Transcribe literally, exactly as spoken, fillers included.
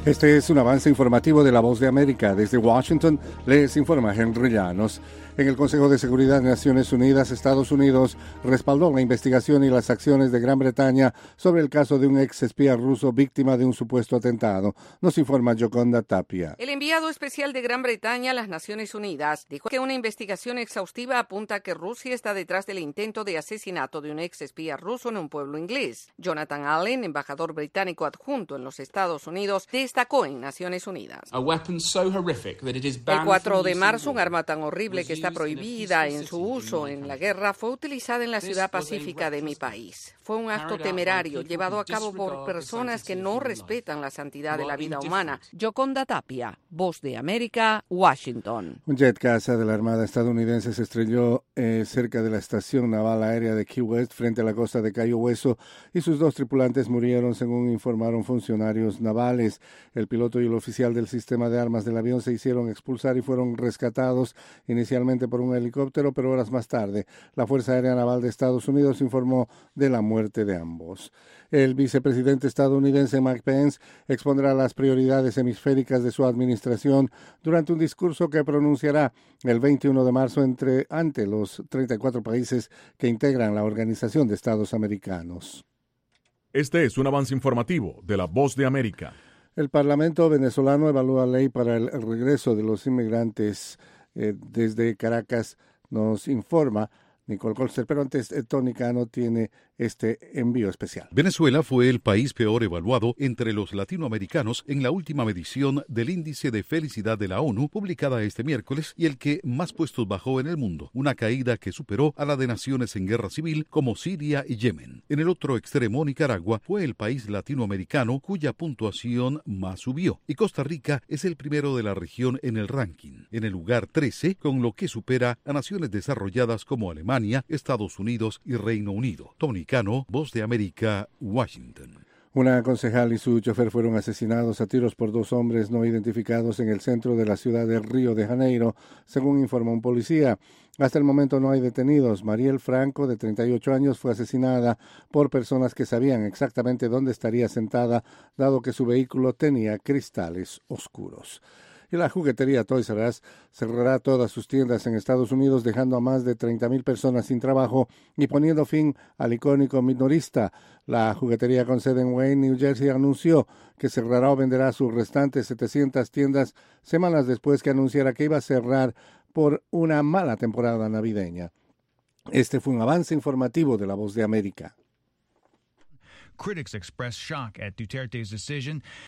Este es un avance informativo de La Voz de América. Desde Washington les informa Henry Llanos. En el Consejo de Seguridad de Naciones Unidas, Estados Unidos respaldó la investigación y las acciones de Gran Bretaña sobre el caso de un ex espía ruso víctima de un supuesto atentado. Nos informa Yoconda Tapia. El enviado especial de Gran Bretaña a las Naciones Unidas dijo que una investigación exhaustiva apunta a que Rusia está detrás del intento de asesinato de un ex espía ruso en un pueblo inglés. Jonathan Allen, embajador británico adjunto en los Estados Unidos, destacó en Naciones Unidas. El cuatro de marzo, un arma tan horrible que está prohibida en su uso en la guerra fue utilizada en la ciudad pacífica de mi país. Fue un acto temerario llevado a cabo por personas que no respetan la santidad de la vida humana. Yoconda Tapia, Voz de América, Washington. Un jet caza de la Armada estadounidense se estrelló eh, cerca de la estación naval aérea de Key West frente a la costa de Cayo Hueso y sus dos tripulantes murieron, según informaron funcionarios navales. El piloto y el oficial del sistema de armas del avión se hicieron expulsar y fueron rescatados inicialmente por un helicóptero, pero horas más tarde la Fuerza Aérea Naval de Estados Unidos informó de la muerte de ambos. El vicepresidente estadounidense Mike Pence expondrá las prioridades hemisféricas de su administración durante un discurso que pronunciará el veintiuno de marzo entre, ante los treinta y cuatro países que integran la Organización de Estados Americanos. Este es un avance informativo de La Voz de América. El Parlamento venezolano evalúa ley para el regreso de los inmigrantes. Eh, desde Caracas nos informa Nicole Colster, pero antes eh, Tony Cano tiene este envío especial. Venezuela fue el país peor evaluado entre los latinoamericanos en la última medición del Índice de Felicidad de la ONU, publicada este miércoles, y el que más puestos bajó en el mundo, una caída que superó a la de naciones en guerra civil como Siria y Yemen. En el otro extremo, Nicaragua fue el país latinoamericano cuya puntuación más subió, y Costa Rica es el primero de la región en el ranking, en el lugar trece, con lo que supera a naciones desarrolladas como Alemania, Estados Unidos y Reino Unido. Tony Cano, Voz de América, Washington. Una concejal y su chofer fueron asesinados a tiros por dos hombres no identificados en el centro de la ciudad de Río de Janeiro, según informó un policía. Hasta el momento no hay detenidos. Mariel Franco, de treinta y ocho años, fue asesinada por personas que sabían exactamente dónde estaría sentada, dado que su vehículo tenía cristales oscuros. Y la juguetería Toys R Us cerrará todas sus tiendas en Estados Unidos, dejando a más de treinta mil personas sin trabajo y poniendo fin al icónico minorista. La juguetería con sede en Wayne, New Jersey, anunció que cerrará o venderá sus restantes setecientas tiendas semanas después que anunciara que iba a cerrar por una mala temporada navideña. Este fue un avance informativo de La Voz de América. Critics expressed shock at Duterte's decision